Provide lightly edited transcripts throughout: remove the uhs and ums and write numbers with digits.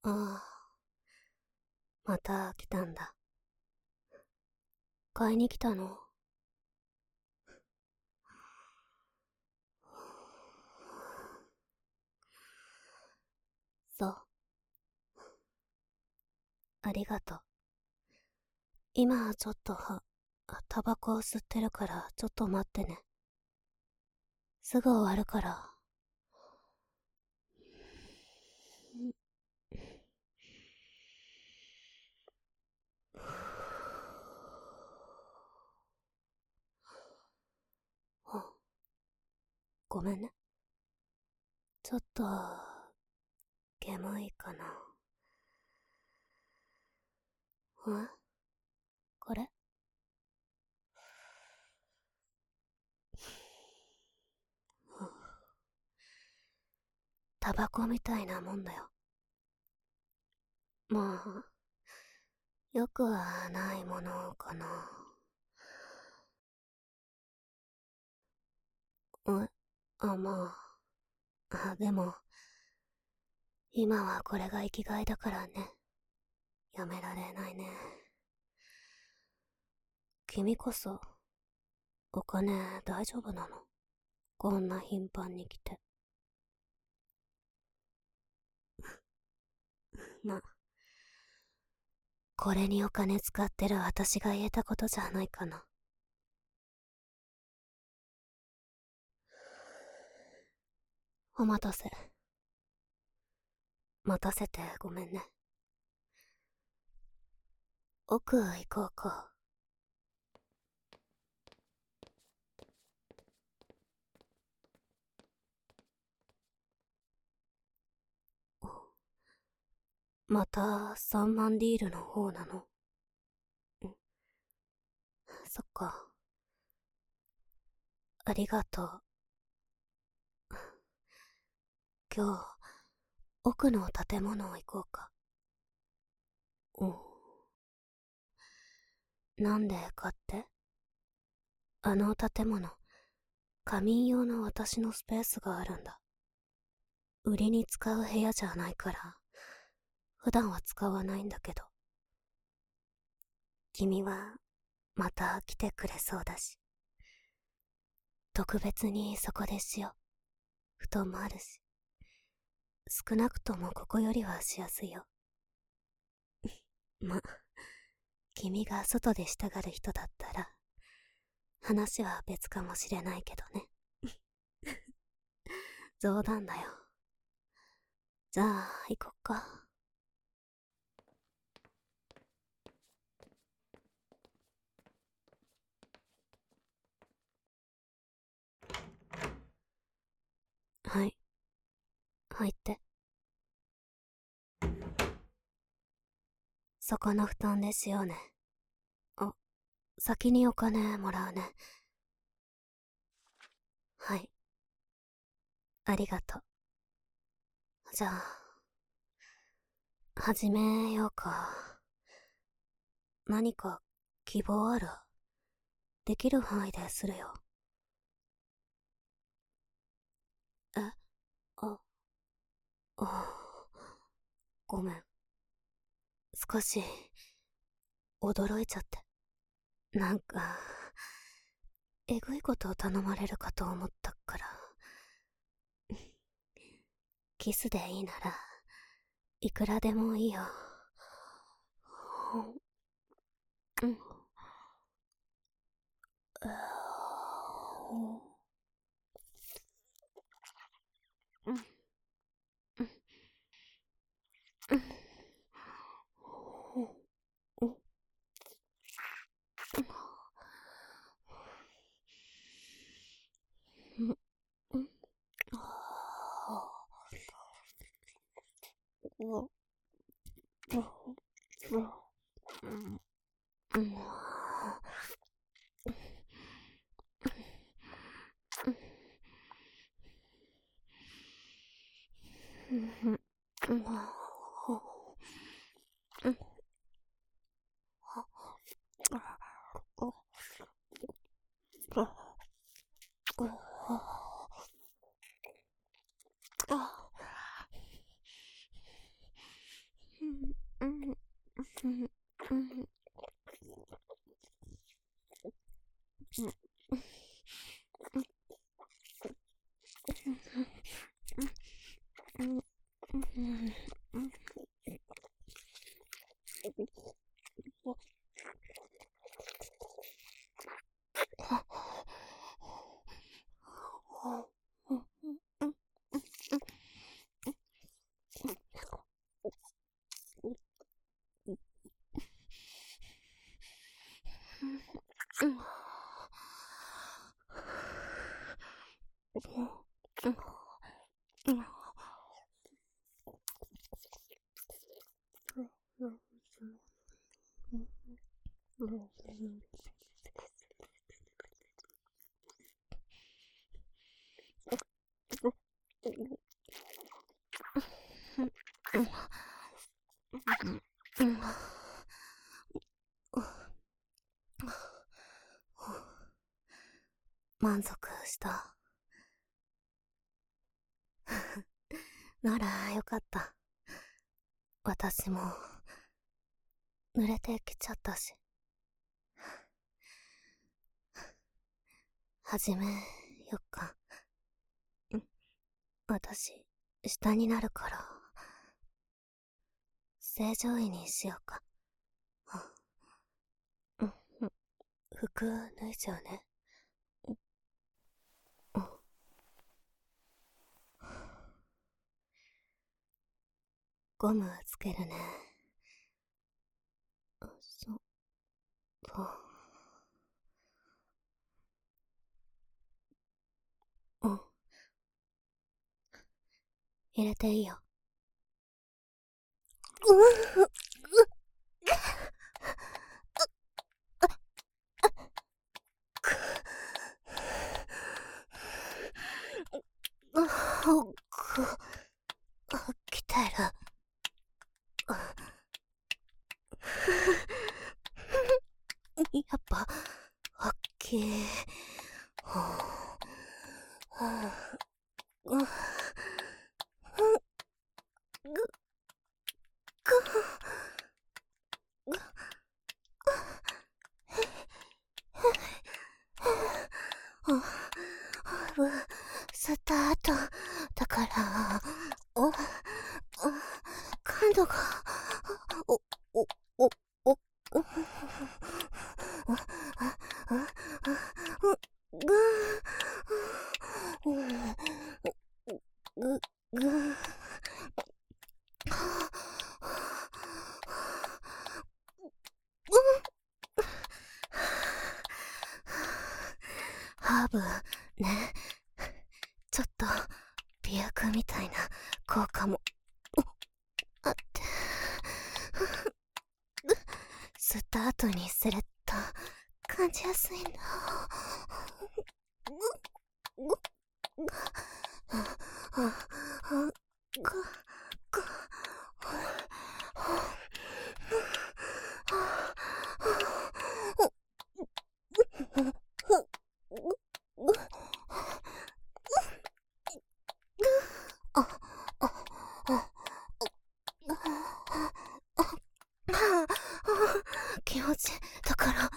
ああ、また来たんだ。買いに来たの？そう。ありがとう。今ちょっとタバコを吸ってるからちょっと待ってね。すぐ終わるから。ごめんね。ちょっと、煙いかな。これ？タバコみたいなもんだよ。まあ、よくはないものかな。までも、今はこれが生きがいだからね。やめられないね。君こそ、お金大丈夫なの？こんな頻繁に来て。これにお金使ってる私が言えたことじゃないかな。お待たせ。待たせてごめんね。奥行こうか。また3万ディールの方なの？そっか。ありがとう。今日、奥の建物行こうか。なんでかって？あの建物、仮眠用の私のスペースがあるんだ。売りに使う部屋じゃないから、普段は使わないんだけど。君は、また来てくれそうだし。特別にそこでしよう。布団もあるし。少なくともここよりはしやすいよ。君が外でしたがる人だったら、話は別かもしれないけどね。冗談だよ。じゃあ、行こっか。はい。入って。そこの布団でしようね。先にお金もらうね。はい。ありがとう。じゃあ、始めようか。何か希望ある？できる範囲でするよ。え？あ、ごめん。少し、驚いちゃって。なんか、えぐいことを頼まれるかと思ったから。キスでいいなら、いくらでもいいよ。うん。うん。 満足した。ならよかった。私も濡れてきちゃったし。始めよっか。私下になるから正常位にしようか。服脱いじゃうね。ゴムつけるね。そう。入れていいよ。来てる。やっぱ大きい。スタートだから感度がおおおおハーブね、ちょっと美薬みたいな効果もあって、スタートにすると感じやすいんだ。気持ちだから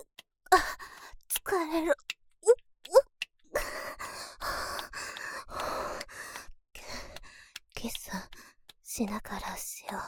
疲れる。キスしながらしよう。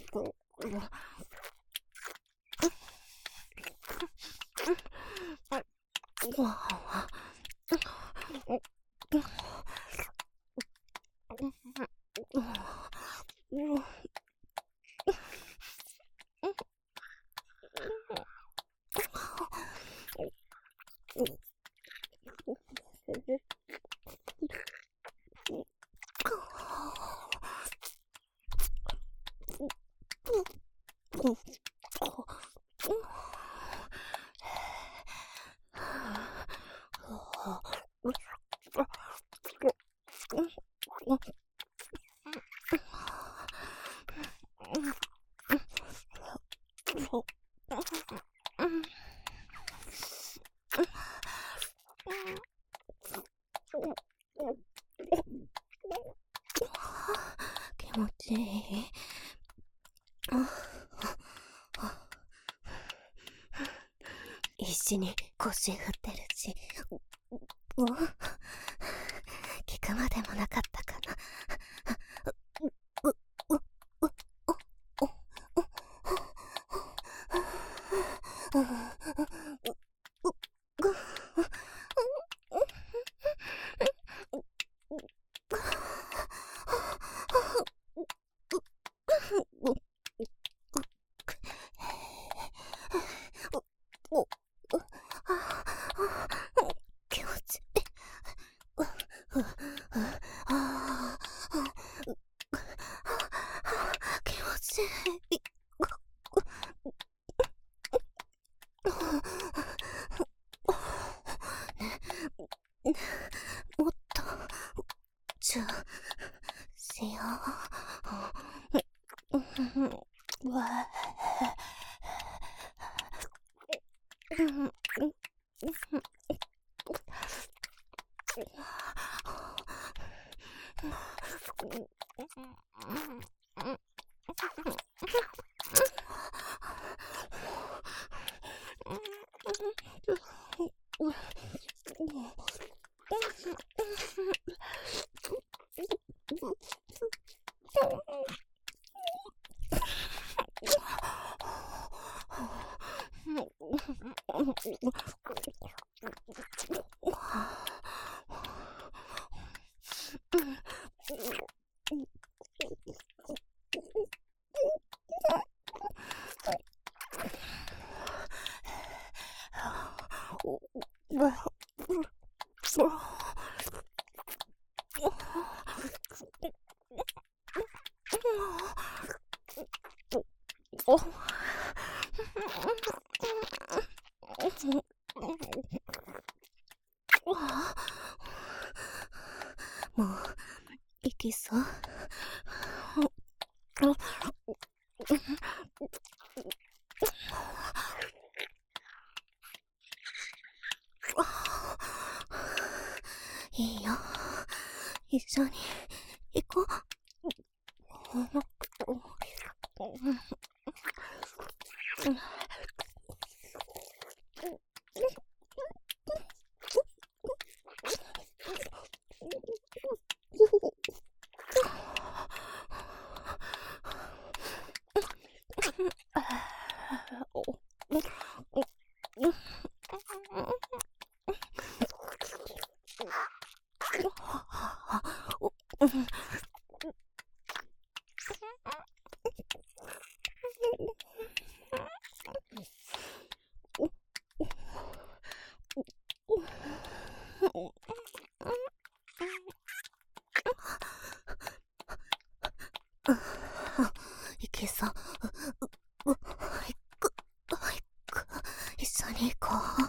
気持ちいい。石に腰振ってるし、聞くまでもなかったかな。気持ちいい。気持ちいい。もっとチューしよう。わもう行きそう。いいよ、一緒に行こう。いけそう。一緒に行こう。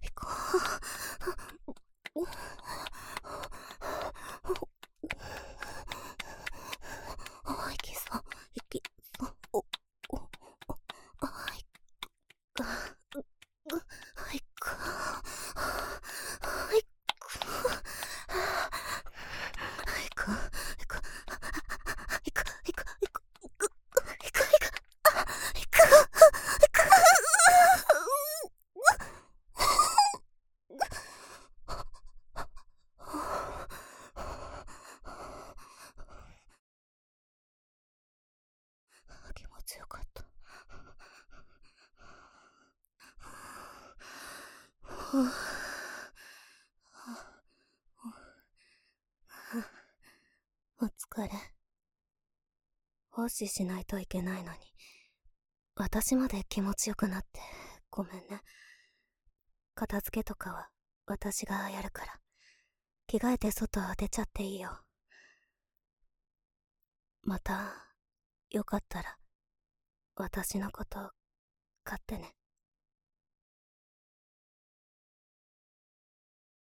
いけそう。 強かった。お疲れ。奉仕しないといけないのに、私まで気持ちよくなってごめんね。片付けとかは私がやるから、着替えて外出ちゃっていいよ。またよかったら私のこと買ってね。